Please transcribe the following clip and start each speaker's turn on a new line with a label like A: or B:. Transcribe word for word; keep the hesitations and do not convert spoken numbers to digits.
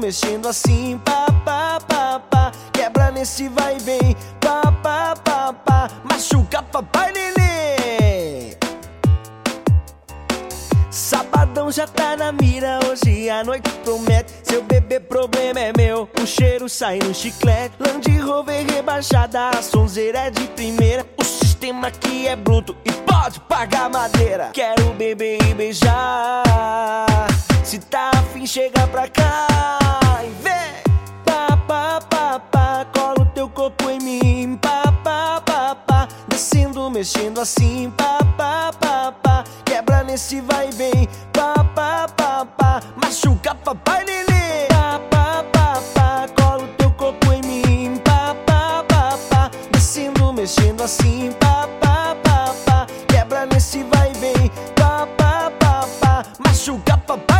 A: mexendo assim, pá, pá, pá, pá. Quebra nesse vai e vem, pá, pá, pá, pá. Machuca papai neném. Sabadão já tá na mira, hoje a noite promete. Seu bebê problema é meu, o cheiro sai no chiclete. Land Rover rebaixada, a sonzeira é de primeira. O sistema aqui é bruto e pode pagar madeira. Quero beber e beijar, se tá afim chega pra cá e vem. Pá, pá, pá, pá, cola o teu corpo em mim. Pá, pá, pá, pá, descendo, mexendo assim. Pá, pá, pá, pá, quebra nesse vai e vem. Pá, pá, pá, pá, machuca papai neném. Pá, pá, pá, pá, cola o teu corpo em mim. Pá, pá, pá, pá, descendo, mexendo assim. Pá, pá, pá, pá, quebra nesse vai e vem. Pá, pá, pá, pá, machuca papai.